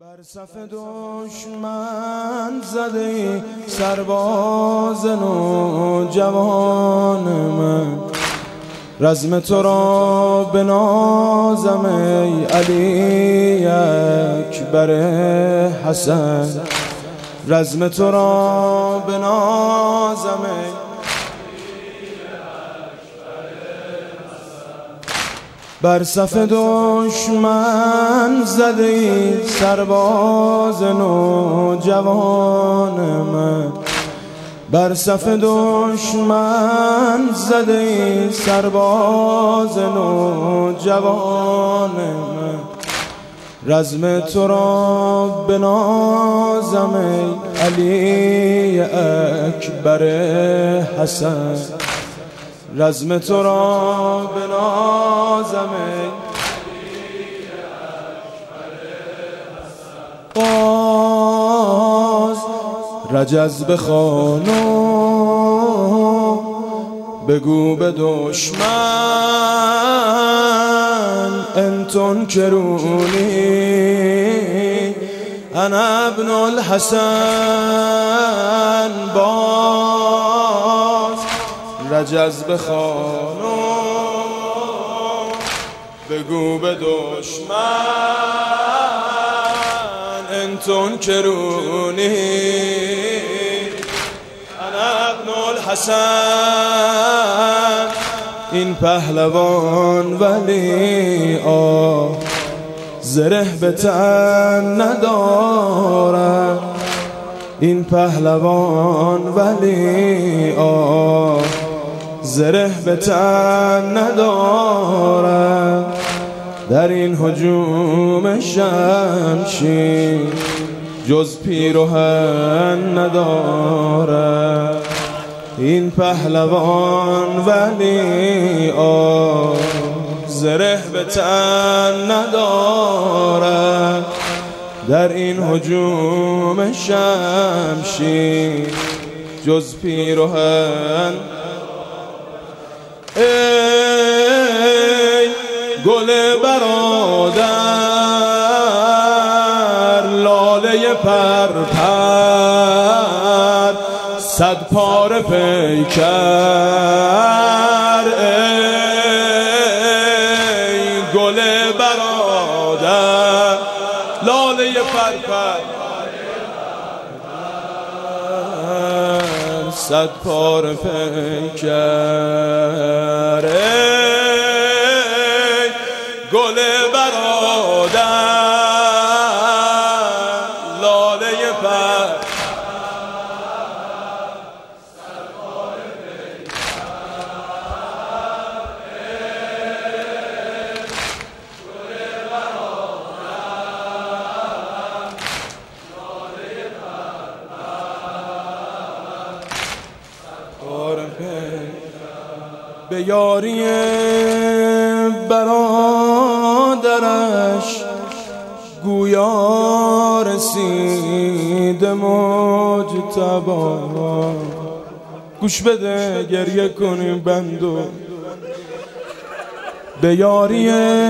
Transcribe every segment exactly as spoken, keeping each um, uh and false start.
بر صف دشمن زده سرباز نوجوان من، رزم تو را بنازم ای علی اکبر حسن، رزم تو را بنازم ای بر صف دشمن زده ای سرباز نوجوان من، بر صف دشمن زده ای سرباز نوجوان من، رزم تو را بنازم ای علی اکبر حسن، رزم تو را بنازم ای باز رجز بخوانو بگو به دشمن ان تنکرونی انا ابن الحسن، باز رجز بخوانو بگو به دشمن ان تنکرونی انا ابن الحسن، این پهلوان ولی آه زره به تن ندارد، این پهلوان ولی آه زره به تن ندارد، در این هجوم شمشیر جز پیراهن ندارد، این پهلوان ولی آه زره به تن ندارد، در این هجوم شمشیر جز پیراهن. ای گل برادر لاله پرپر صد پاره پیکر، ای گل برادر لاله پرپر صد پاره پیکر، ای گل برادر لاله پر صد پاره به یاری برادرش گویا رسید مجتبی، گوش بده گریه کنیم بندو، به یاری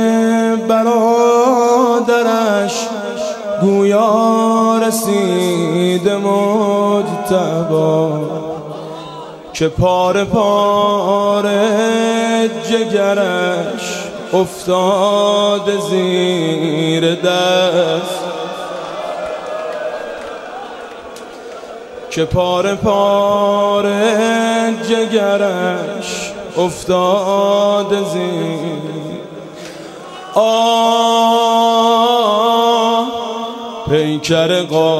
برادرش گویا رسید مجتبی، که پاره پاره جگرش افتاد زیر دست، که پاره پاره جگرش افتاد زیر. آه پیکر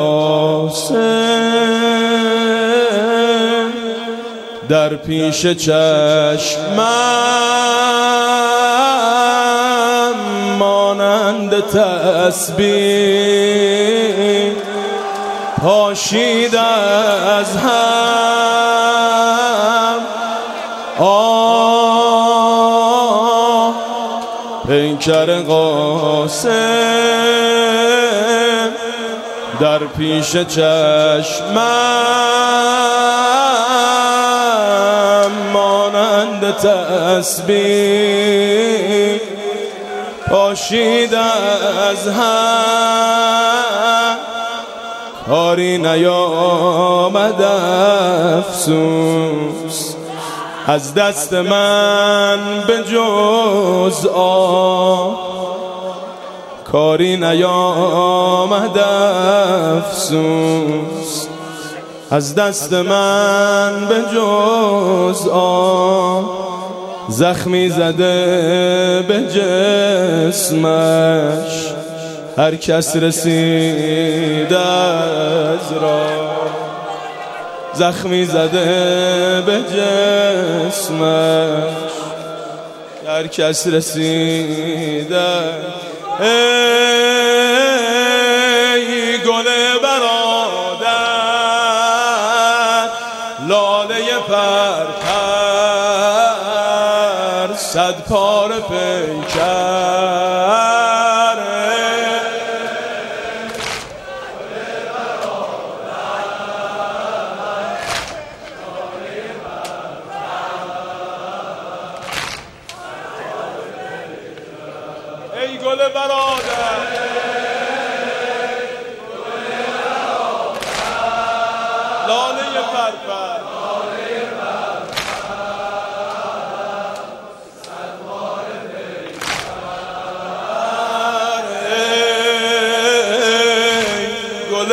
قاسم در پیش چشمم مانند تسبیح پاشید از هم. آه پیکر قاسم در پیش چشمم مانند تسبیح پاشید از هم. کاری نیامد افسوس از دست من به جز آه، کاری نیامد افسوس از دست من به جز آه، زخمی زده به جسمش هر کس رسید از راه، زخمی زده به جسمش هر کس رسید. ای گل برادر لاله پرپر صد پاره پیکر، ای گل برادر لاله پرپر صد پاره پیکر، ای گل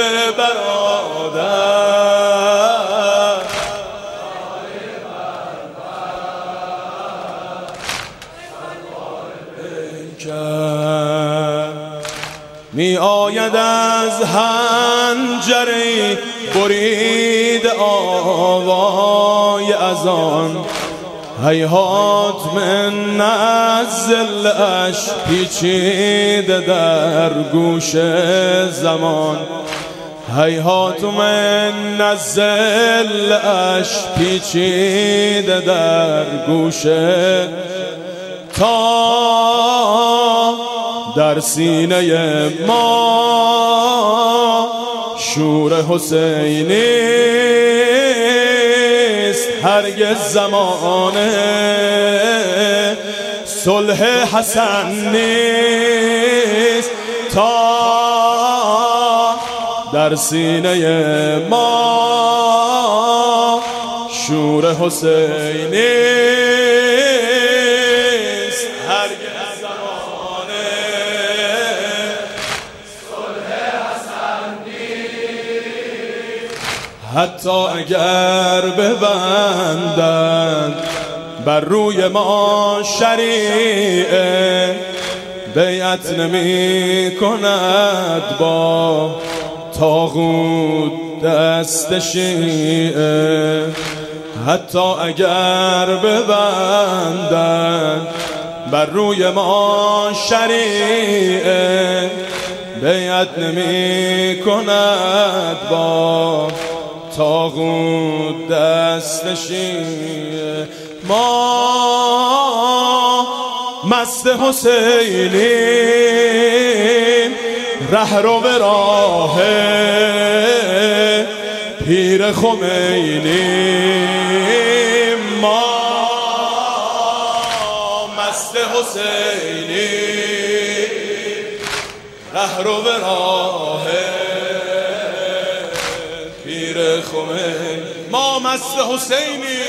برادر می آید از حنجره برید آوای از آن، هیهات من نزلش پیچیده در گوش زمان، هیهات من نزلش پیچیده در گوش تا در سینه ما شور حسینیست، هرگز زمانه صلح حسن نیست تا در سینه ما شور حسینیست، هرگز حتی اگر ببندند بر روی ما شریعه، بیعت نمی کند با طاغوت دست شیعه، حتی اگر ببندند بر روی ما شریعه، بیعت نمی کند با طاغوت دست شیعه. ما مست حسینیم ره رو به راه پیر خمینیم، ما مست حسینیم ره رو به راه پیر خمینیم، ما مست حسینیم